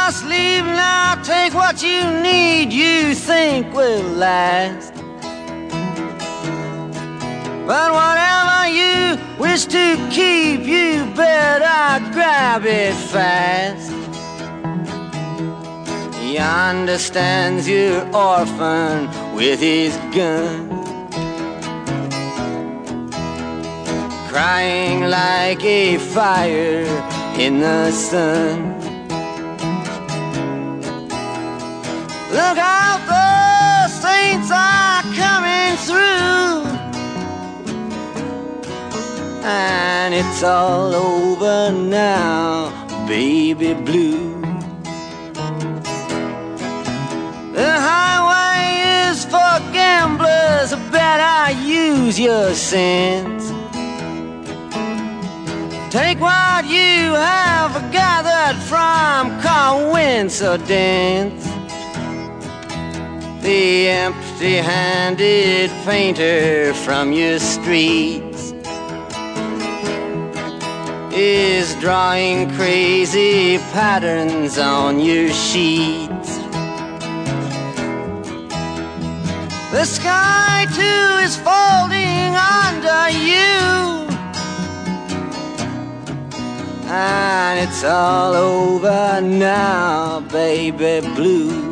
must leave now. Take what you need, you think will last. But whatever you wish to keep, you better grab it fast. He understands your orphan with his gun, crying like a fire in the sun. Look out, the saints are coming through, and it's all over now, baby blue. The highway is for gamblers, better use your sense. Take what you have gathered from coincidence. The empty-handed painter from your streets is drawing crazy patterns on your sheets. The sky too is folding under you, and it's all over now, baby blue.